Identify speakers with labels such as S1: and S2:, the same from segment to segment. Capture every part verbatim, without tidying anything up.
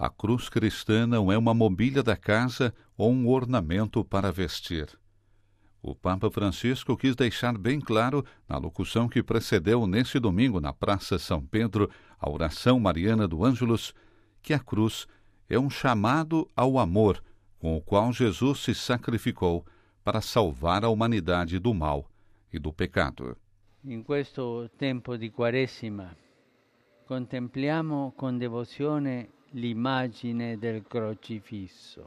S1: A cruz cristã não é uma mobília da casa ou um ornamento para vestir. O Papa Francisco quis deixar bem claro, na locução que precedeu neste domingo na Praça São Pedro, a oração mariana do Ângelus, que a cruz é um chamado ao amor com o qual Jesus se sacrificou para salvar a humanidade do mal e do pecado.
S2: In questo tempo di Quaresima contempliamo con devozione l'immagine del crocifisso.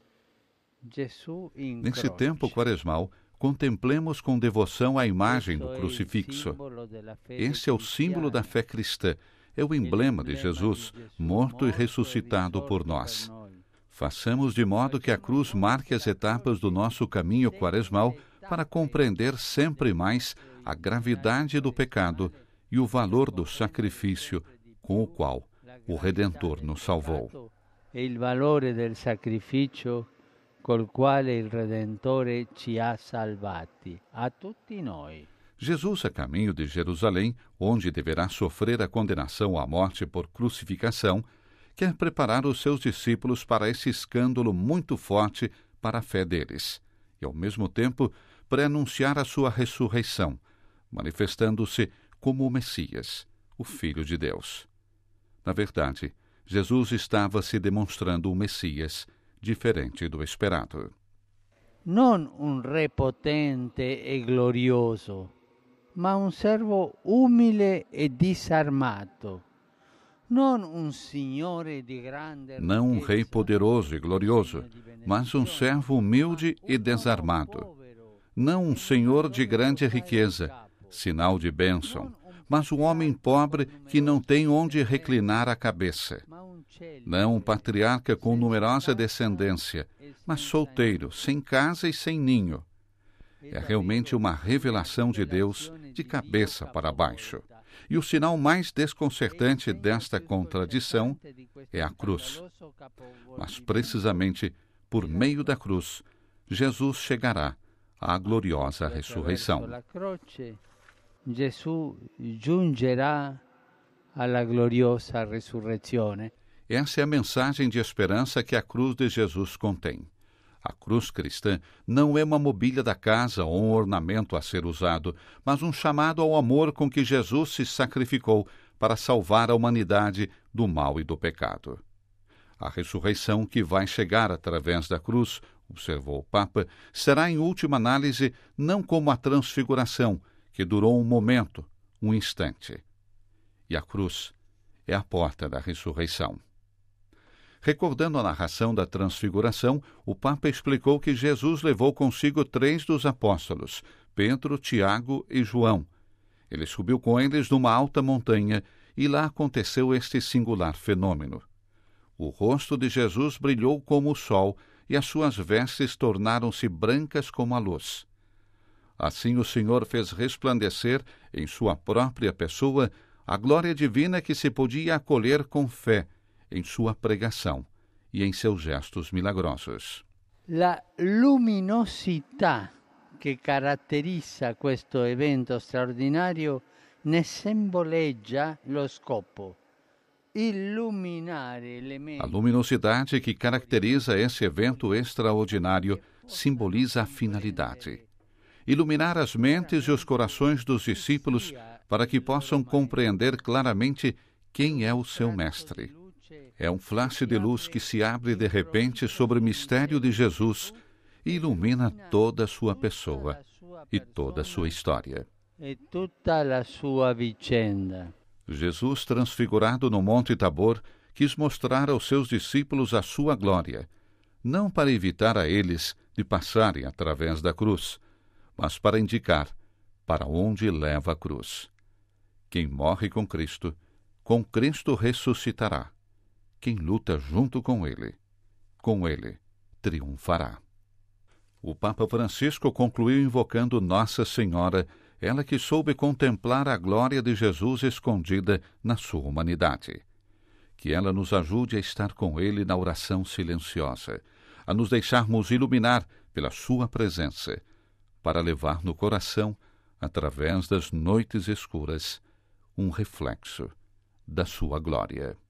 S2: Gesù in
S1: Nesse
S2: croce.
S1: tempo quaresmal, contemplemos com devoção a imagem do crucifixo. Esse é o símbolo da fé cristã, é o emblema de Jesus, morto e ressuscitado por nós. Façamos de modo que a cruz marque as etapas do nosso caminho quaresmal para compreender sempre mais a gravidade do pecado e o valor do sacrifício com o qual o Redentor nos salvou.
S2: E il valore del sacrificio col quale il Redentore ci ha salvati, a tutti noi.
S1: Jesus, a caminho de Jerusalém, onde deverá sofrer a condenação à morte por crucificação, quer preparar os seus discípulos para esse escândalo muito forte para a fé deles, e ao mesmo tempo pré-anunciar a sua ressurreição, manifestando-se como o Messias, o Filho de Deus. Na verdade, Jesus estava se demonstrando o Messias, diferente do esperado.
S2: Non un re potente e glorioso, ma un servo umile e disarmato. Non un signore di grande
S1: Não um rei poderoso e glorioso, mas um servo humilde e desarmado. Não um senhor de grande riqueza, sinal de bênção, mas um homem pobre que não tem onde reclinar a cabeça. Não um patriarca com numerosa descendência, mas solteiro, sem casa e sem ninho. É realmente uma revelação de Deus de cabeça para baixo. E o sinal mais desconcertante desta contradição é a cruz. Mas precisamente por meio da cruz, Jesus chegará à gloriosa ressurreição.
S2: Gesù giungerà alla gloriosa resurrezione.
S1: Essa é a mensagem de esperança que a cruz de Jesus contém. A cruz cristã não é uma mobília da casa ou um ornamento a ser usado, mas um chamado ao amor com que Jesus se sacrificou para salvar a humanidade do mal e do pecado. A ressurreição que vai chegar através da cruz, observou o Papa, será em última análise não como a transfiguração, que durou um momento, um instante. E a cruz é a porta da ressurreição. Recordando a narração da transfiguração, o Papa explicou que Jesus levou consigo três dos apóstolos, Pedro, Tiago e João. Ele subiu com eles numa alta montanha e lá aconteceu este singular fenômeno. O rosto de Jesus brilhou como o sol e as suas vestes tornaram-se brancas como a luz. Assim o Senhor fez resplandecer em sua própria pessoa a glória divina que se podia acolher com fé em sua pregação e em seus gestos milagrosos.
S2: La luminosità che caratterizza questo evento straordinario ne simboleggia lo scopo. Illuminare le menti.
S1: A luminosidade que caracteriza esse evento extraordinário simboliza a finalidade. Iluminar as mentes e os corações dos discípulos para que possam compreender claramente quem é o seu mestre. É um flash de luz que se abre de repente sobre o mistério de Jesus e ilumina toda a sua pessoa e toda a sua história.
S2: E tutta la sua vicenda.
S1: Jesus, transfigurado no Monte Tabor, quis mostrar aos seus discípulos a sua glória, não para evitar a eles de passarem através da cruz, mas para indicar para onde leva a cruz. Quem morre com Cristo, com Cristo ressuscitará. Quem luta junto com ele, com ele triunfará. O Papa Francisco concluiu invocando Nossa Senhora, ela que soube contemplar a glória de Jesus escondida na sua humanidade. Que ela nos ajude a estar com ele na oração silenciosa, a nos deixarmos iluminar pela sua presença, para levar no coração, através das noites escuras, um reflexo da sua glória.